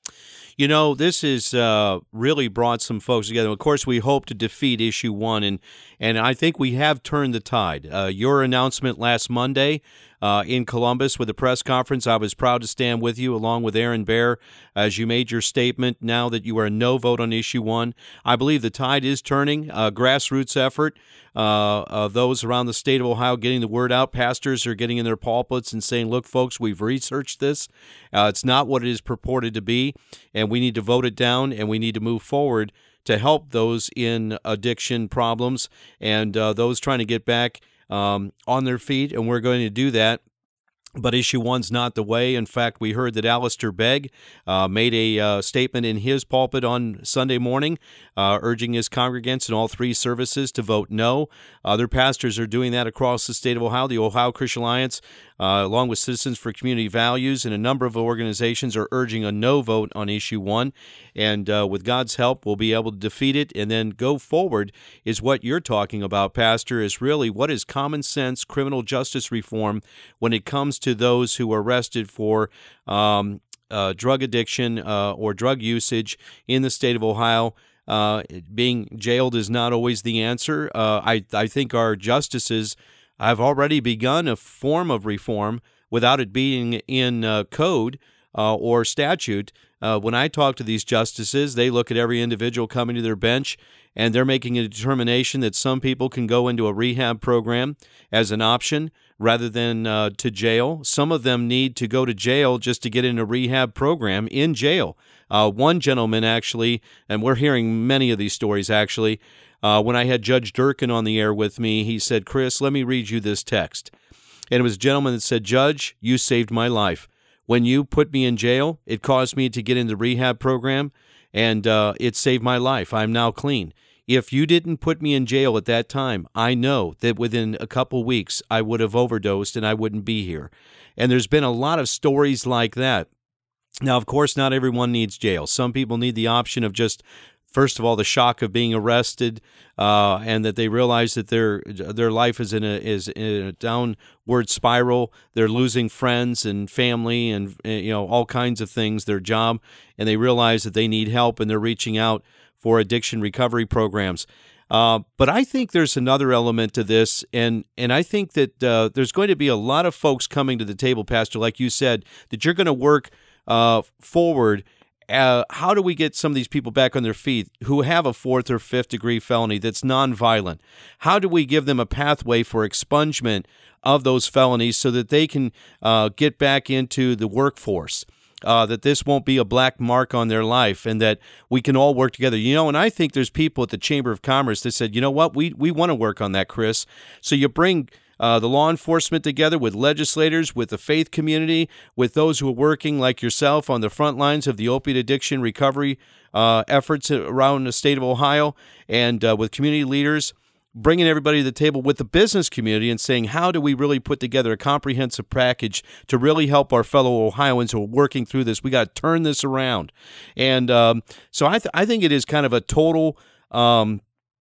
You know, this has uh, really brought some folks together. Of course, we hope to defeat issue one, and and I think we have turned the tide. Uh, your announcement last Monday uh, in Columbus with the press conference, I was proud to stand with you along with Aaron Baer as you made your statement now that you are a no vote on issue one. I believe the tide is turning. A grassroots effort uh, of those around the state of Ohio getting the word out. Pastors are getting in their pulpits and saying, look, folks, we've researched this. Uh, it's not what it is purported to be, and we need to vote it down, and we need to move forward to help those in addiction problems and uh, those trying to get back um, on their feet, and we're going to do that. But issue one's not the way. In fact, we heard that Alistair Begg uh, made a uh, statement in his pulpit on Sunday morning, uh, urging his congregants in all three services to vote no. Other pastors are doing that across the state of Ohio. The Ohio Christian Alliance, uh, along with Citizens for Community Values and a number of organizations, are urging a no vote on issue one. And uh, with God's help, we'll be able to defeat it and then go forward is what you're talking about, Pastor, is really what is common sense criminal justice reform when it comes to to those who are arrested for um, uh, drug addiction uh, or drug usage in the state of Ohio. Uh, being jailed is not always the answer. Uh, I, I think our justices have already begun a form of reform without it being in uh, code uh, or statute. Uh, when I talk to these justices, they look at every individual coming to their bench, and they're making a determination that some people can go into a rehab program as an option rather than uh, to jail. Some of them need to go to jail just to get in a rehab program in jail. Uh, one gentleman actually, and we're hearing many of these stories actually, uh, when I had Judge Durkin on the air with me, he said, Chris, let me read you this text. And it was a gentleman that said, Judge, you saved my life. When you put me in jail, it caused me to get in the rehab program, and uh, it saved my life. I'm now clean. If you didn't put me in jail at that time, I know that within a couple weeks I would have overdosed and I wouldn't be here. And there's been a lot of stories like that. Now, of course, not everyone needs jail. Some people need the option of just, first of all, the shock of being arrested, uh, and that they realize that their their life is in a is in a downward spiral. They're losing friends and family and you know all kinds of things, their job, and they realize that they need help and they're reaching out for addiction recovery programs. Uh, but I think there's another element to this, and and I think that uh, there's going to be a lot of folks coming to the table, Pastor, like you said, that you're going to work uh, forward. Uh, how do we get some of these people back on their feet who have a fourth or fifth degree felony that's nonviolent? How do we give them a pathway for expungement of those felonies so that they can uh, get back into the workforce? Uh, that this won't be a black mark on their life and that we can all work together. You know, and I think there's people at the Chamber of Commerce that said, you know what, we we want to work on that, Chris. So you bring uh, the law enforcement together with legislators, with the faith community, with those who are working like yourself on the front lines of the opiate addiction recovery uh, efforts around the state of Ohio, and uh, with community leaders, bringing everybody to the table with the business community and saying, how do we really put together a comprehensive package to really help our fellow Ohioans who are working through this? We got to turn this around. And um, so I, th- I think it is kind of a total, um,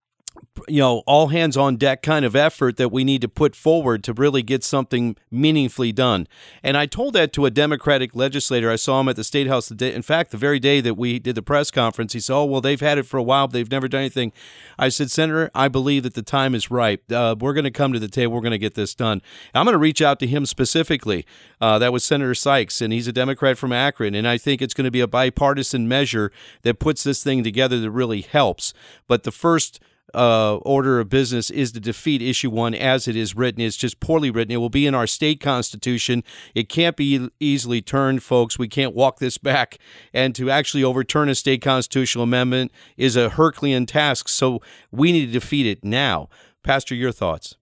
you know, all hands on deck kind of effort that we need to put forward to really get something meaningfully done. And I told that to a Democratic legislator. I saw him at the State House the day, in fact, the very day that we did the press conference. He said, oh, well, they've had it for a while, but they've never done anything. I said, Senator, I believe that the time is ripe. Uh, we're going to come to the table. We're going to get this done. I'm going to reach out to him specifically. Uh, that was Senator Sykes, and he's a Democrat from Akron. And I think it's going to be a bipartisan measure that puts this thing together that really helps. But the first Uh, order of business is to defeat issue one as it is written. It's just poorly written. It will be in our state constitution. It can't be easily turned, folks. We can't walk this back. And to actually overturn a state constitutional amendment is a Herculean task. So we need to defeat it now. Pastor, your thoughts?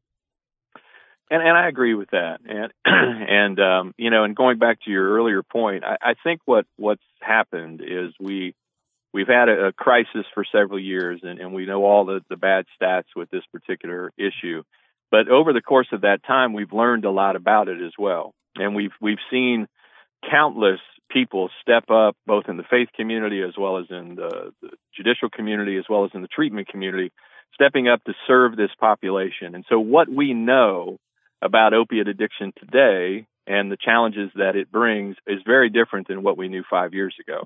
And and I agree with that. And and um, you know, and going back to your earlier point, I, I think what what's happened is we. We've had a, a crisis for several years, and, and we know all the, the bad stats with this particular issue. But over the course of that time, we've learned a lot about it as well. And we've we've seen countless people step up, both in the faith community as well as in the, the judicial community, as well as in the treatment community, stepping up to serve this population. And so what we know about opiate addiction today and the challenges that it brings is very different than what we knew five years ago.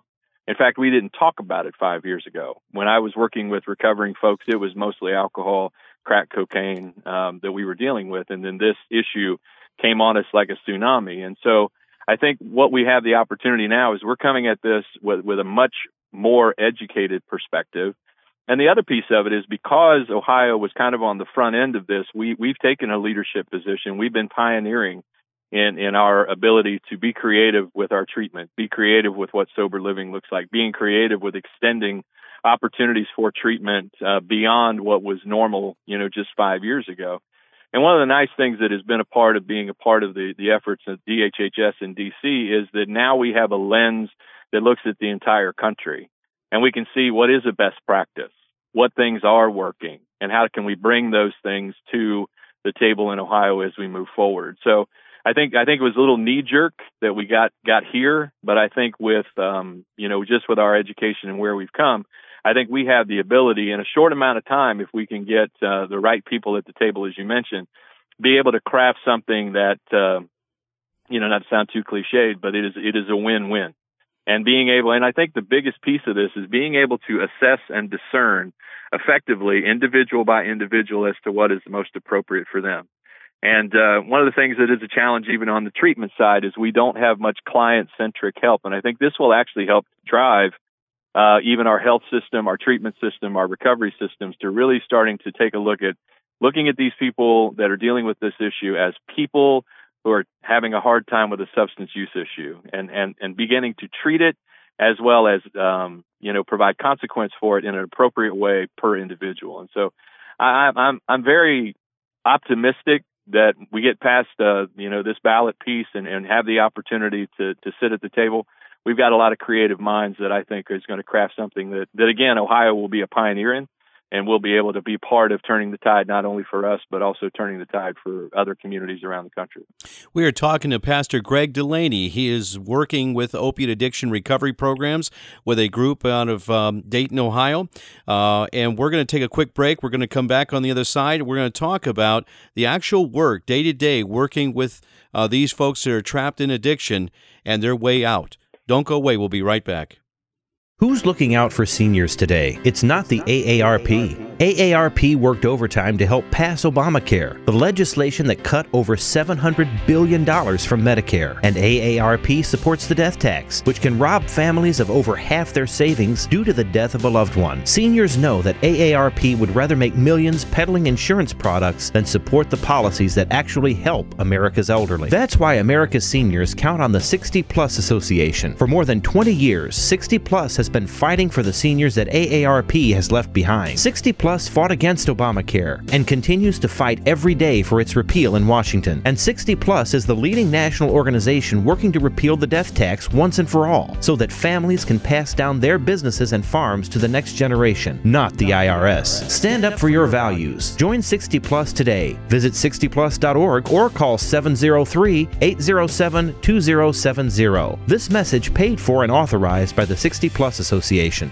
In fact, we didn't talk about it five years ago. When I was working with recovering folks, it was mostly alcohol, crack cocaine um, that we were dealing with. And then this issue came on us like a tsunami. And so I think what we have the opportunity now is we're coming at this with, with a much more educated perspective. And the other piece of it is because Ohio was kind of on the front end of this, we, we've taken a leadership position. We've been pioneering in, in our ability to be creative with our treatment, be creative with what sober living looks like, being creative with extending opportunities for treatment uh, beyond what was normal, you know, just five years ago. And one of the nice things that has been a part of being a part of the, the efforts of D H H S in D C is that now we have a lens that looks at the entire country, and we can see what is a best practice, what things are working, and how can we bring those things to the table in Ohio as we move forward. So I think I think it was a little knee jerk that we got got here, but I think with um, you know just with our education and where we've come, I think we have the ability in a short amount of time, if we can get uh, the right people at the table, as you mentioned, be able to craft something that uh, you know not to sound too cliched, but it is it is a win-win. And being able, and I think the biggest piece of this is being able to assess and discern effectively, individual by individual, as to what is the most appropriate for them. And uh, one of the things that is a challenge even on the treatment side is we don't have much client-centric help. And I think this will actually help drive uh, even our health system, our treatment system, our recovery systems to really starting to take a look at looking at these people that are dealing with this issue as people who are having a hard time with a substance use issue and, and, and beginning to treat it as well as, um, you know, provide consequence for it in an appropriate way per individual. And so I, I'm, I'm very optimistic that we get past, uh, you know, this ballot piece and, and have the opportunity to, to sit at the table. We've got a lot of creative minds that I think is going to craft something that, that, again, Ohio will be a pioneer in, and we'll be able to be part of turning the tide, not only for us, but also turning the tide for other communities around the country. We are talking to Pastor Greg Delaney. He is working with opiate addiction recovery programs with a group out of um, Dayton, Ohio. Uh, and we're going to take a quick break. We're going to come back on the other side. We're going to talk about the actual work, day-to-day, working with uh, these folks that are trapped in addiction and their way out. Don't go away. We'll be right back. Who's looking out for seniors today? It's not the A A R P. A A R P worked overtime to help pass Obamacare, the legislation that cut over seven hundred billion dollars from Medicare. And A A R P supports the death tax, which can rob families of over half their savings due to the death of a loved one. Seniors know that A A R P would rather make millions peddling insurance products than support the policies that actually help America's elderly. That's why America's seniors count on the sixty plus Association. For more than twenty years, sixty plus has been fighting for the seniors that A A R P has left behind. sixty plus fought against Obamacare and continues to fight every day for its repeal in Washington. And sixty plus is the leading national organization working to repeal the death tax once and for all, so that families can pass down their businesses and farms to the next generation, not the I R S. Stand up for your values. Join sixty plus today. Visit sixty plus dot org or call seven oh three, eight oh seven, two oh seven oh. This message paid for and authorized by the sixty plus Association.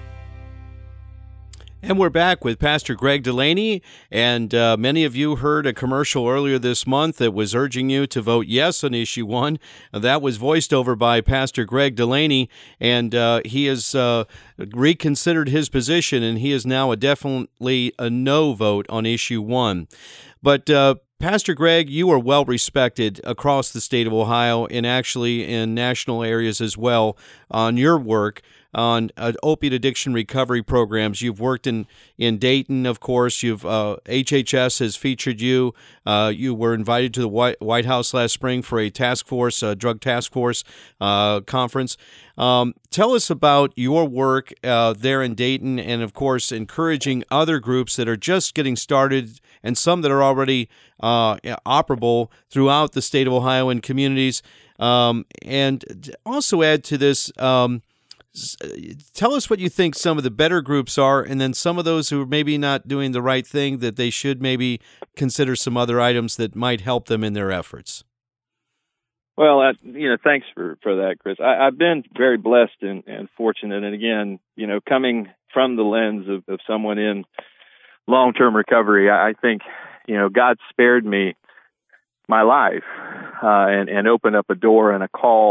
And we're back with Pastor Greg Delaney, and uh, many of you heard a commercial earlier this month that was urging you to vote yes on issue one. That was voiced over by Pastor Greg Delaney, and uh, he has uh, reconsidered his position, and he is now a definitely a no vote on issue one. But uh, Pastor Greg, you are well respected across the state of Ohio and actually in national areas as well on your work on uh, opiate addiction recovery programs. You've worked in, in Dayton, of course. You've uh, H H S has featured you. Uh, you were invited to the White, White House last spring for a task force, a drug task force uh, conference. Um, tell us about your work uh, there in Dayton and, of course, encouraging other groups that are just getting started and some that are already uh, operable throughout the state of Ohio and communities. Um, and also add to this, um, tell us what you think some of the better groups are, and then some of those who are maybe not doing the right thing, that they should maybe consider some other items that might help them in their efforts. Well, I, you know, thanks for, for that, Chris. I, I've been very blessed and, and fortunate. And again, you know, coming from the lens of, of someone in long-term recovery, I, I think, you know, God spared me my life uh, and, and opened up a door and a call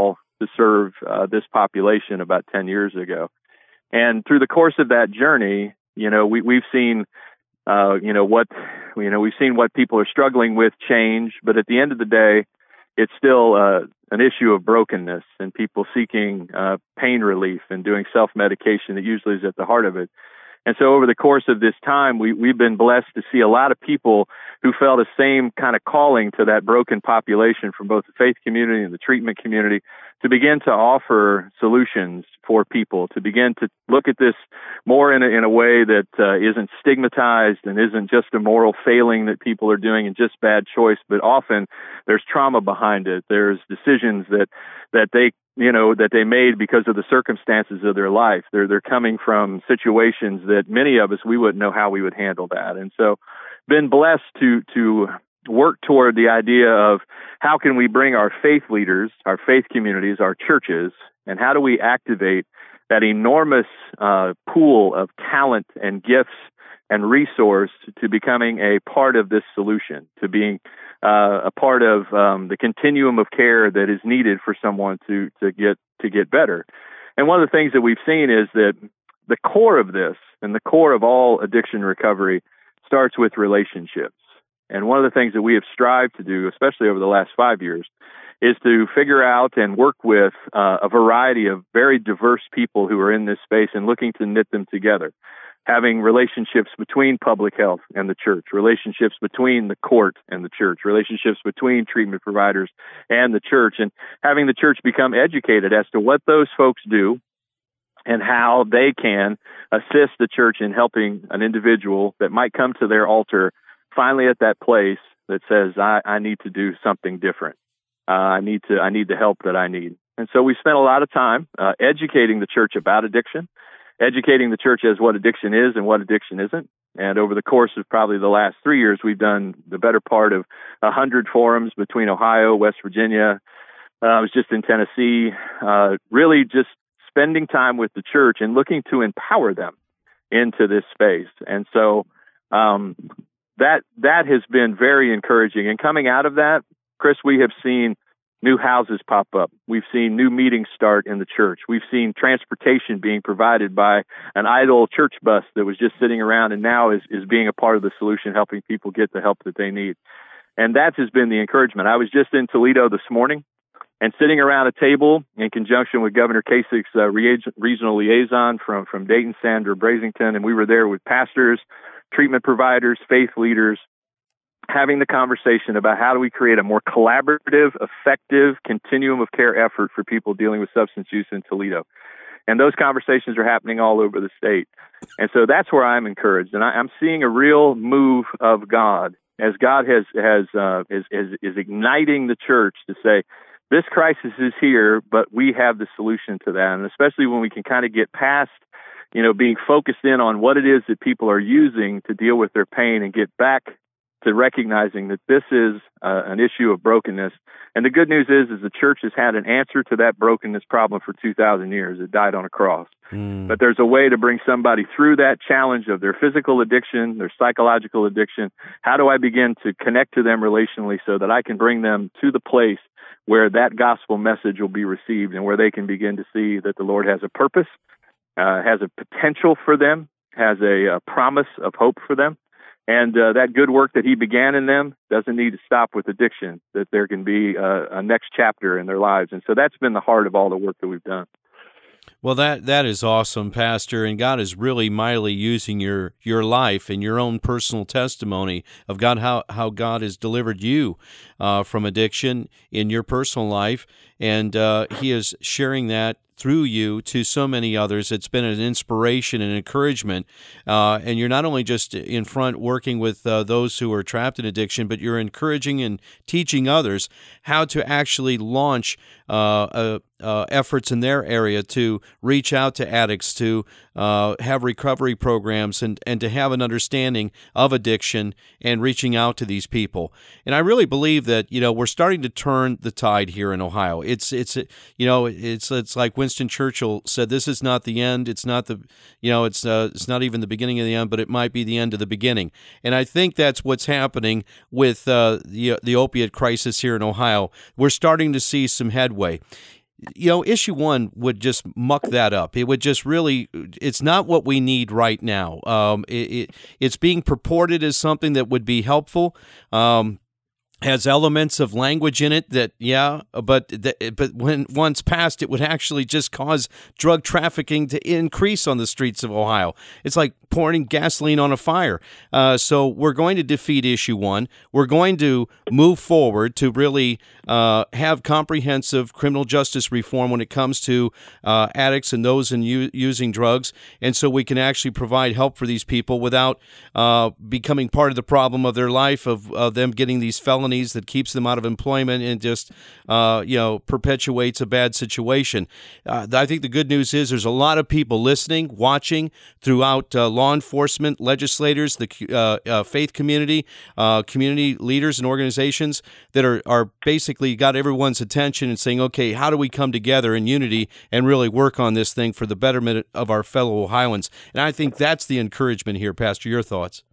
to serve uh, this population about ten years ago. And through the course of that journey, you know, we, we've seen, uh, you know, what, you know, we've seen what people are struggling with change, but at the end of the day, it's still uh, an issue of brokenness and people seeking uh, pain relief and doing self-medication that usually is at the heart of it. And so over the course of this time, we, we've been blessed to see a lot of people who felt the same kind of calling to that broken population from both the faith community and the treatment community to begin to offer solutions for people, to begin to look at this more in a, in a way that uh, isn't stigmatized and isn't just a moral failing that people are doing and just bad choice, but often there's trauma behind it. There's decisions that, that they you know, that they made because of the circumstances of their life. They're, they're coming from situations that many of us, we wouldn't know how we would handle that. And so been blessed to, to work toward the idea of how can we bring our faith leaders, our faith communities, our churches, and how do we activate that enormous uh, pool of talent and gifts and resource to becoming a part of this solution, to being uh, a part of um, the continuum of care that is needed for someone to to get to get better. And one of the things that we've seen is that the core of this and the core of all addiction recovery starts with relationships. And one of the things that we have strived to do, especially over the last five years, is to figure out and work with uh, a variety of very diverse people who are in this space and looking to knit them together. Having relationships between public health and the church, relationships between the court and the church, relationships between treatment providers and the church, and having the church become educated as to what those folks do and how they can assist the church in helping an individual that might come to their altar finally at that place that says, I, I need to do something different. Uh, I need to, I need the help that I need. And so we spent a lot of time uh, educating the church about addiction, educating the church as what addiction is and what addiction isn't. And over the course of probably the last three years, we've done the better part of a hundred forums between Ohio, West Virginia. Uh, I was just in Tennessee, uh, really just spending time with the church and looking to empower them into this space. And so um, that that has been very encouraging. And coming out of that, Chris, we have seen new houses pop up. We've seen new meetings start in the church. We've seen transportation being provided by an idle church bus that was just sitting around and now is, is being a part of the solution, helping people get the help that they need. And that has been the encouragement. I was just in Toledo this morning and sitting around a table in conjunction with Governor Kasich's uh, re- regional liaison from, from Dayton, Sandra Brazington, and we were there with pastors, treatment providers, faith leaders, having the conversation about how do we create a more collaborative, effective continuum of care effort for people dealing with substance use in Toledo. And those conversations are happening all over the state. And so that's where I'm encouraged. And I, I'm seeing a real move of God as God has, has, uh, is, is, is igniting the church to say, this crisis is here, but we have the solution to that. And especially when we can kind of get past, you know, being focused in on what it is that people are using to deal with their pain and get back to recognizing that this is uh, an issue of brokenness. And the good news is, is the church has had an answer to that brokenness problem for two thousand years. It died on a cross. Mm. But there's a way to bring somebody through that challenge of their physical addiction, their psychological addiction. How do I begin to connect to them relationally so that I can bring them to the place where that gospel message will be received and where they can begin to see that the Lord has a purpose, uh, has a potential for them, has a, a promise of hope for them. And uh, that good work that he began in them doesn't need to stop with addiction, that there can be a, a next chapter in their lives. And so that's been the heart of all the work that we've done. Well, that that is awesome, Pastor, and God is really mightily using your your life and your own personal testimony of God, how, how God has delivered you uh, from addiction in your personal life, and uh, he is sharing that through you to so many others. It's been an inspiration and encouragement, uh, and you're not only just in front working with uh, those who are trapped in addiction, but you're encouraging and teaching others how to actually launch uh, uh, uh, efforts in their area to reach out to addicts, to uh, have recovery programs, and, and to have an understanding of addiction and reaching out to these people. And I really believe that, you know, we're starting to turn the tide here in Ohio. It's, it's you know, it's it's like Winston Churchill said, this is not the end. It's not the, you know, it's uh, it's not even the beginning of the end, but it might be the end of the beginning. And I think that's what's happening with uh, the the opiate crisis here in Ohio. We're starting to see some headway. you know, issue one would just muck that up. It would just really, it's not what we need right now. Um, it, it it's being purported as something that would be helpful. Um, has elements of language in it that, yeah, but that, but when once passed, it would actually just cause drug trafficking to increase on the streets of Ohio. It's like pouring gasoline on a fire. Uh, so we're going to defeat issue one. We're going to move forward to really uh, have comprehensive criminal justice reform when it comes to uh, addicts and those in u- using drugs. And so we can actually provide help for these people without uh, becoming part of the problem of their life, of, of them getting these felonies that keeps them out of employment and just, uh, you know, perpetuates a bad situation. Uh, I think the good news is there's a lot of people listening, watching throughout uh, law enforcement, legislators, the uh, uh, faith community, uh, community leaders and organizations that are, are basically got everyone's attention and saying, okay, how do we come together in unity and really work on this thing for the betterment of our fellow Ohioans? And I think that's the encouragement here, Pastor. Your thoughts?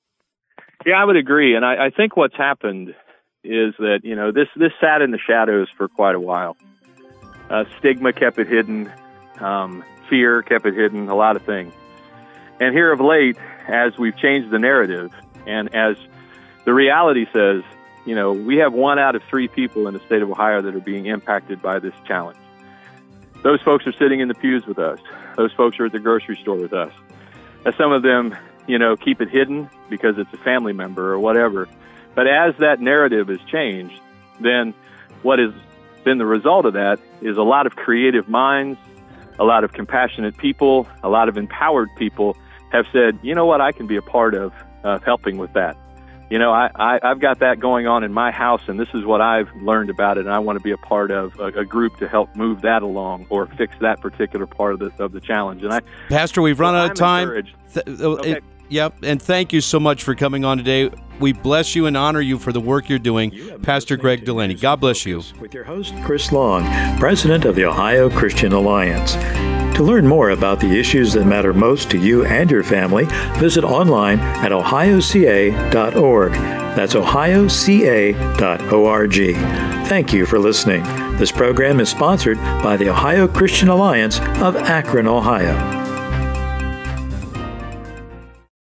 Yeah, I would agree. And I, I think what's happened is that, you know, this, this sat in the shadows for quite a while. Uh, stigma kept it hidden. Um, fear kept it hidden, a lot of things. And here of late, as we've changed the narrative, and as the reality says, you know, we have one out of three people in the state of Ohio that are being impacted by this challenge. Those folks are sitting in the pews with us. Those folks are at the grocery store with us. As some of them, you know, keep it hidden because it's a family member or whatever. But as that narrative has changed, then what has been the result of that is a lot of creative minds, a lot of compassionate people, a lot of empowered people have said, you know what, I can be a part of uh, helping with that. You know, I, I, I've got that going on in my house, and this is what I've learned about it, and I want to be a part of a, a group to help move that along or fix that particular part of the of the challenge. And I, Pastor, we've run out of time. Th- okay. it, yep, and thank you so much for coming on today. We bless you and honor you for the work you're doing, you Pastor Greg Delaney. God bless you. With your host, Chris Long, President of the Ohio Christian Alliance. To learn more about the issues that matter most to you and your family, visit online at ohio c a dot org. That's ohio c a dot org. Thank you for listening. This program is sponsored by the Ohio Christian Alliance of Akron, Ohio.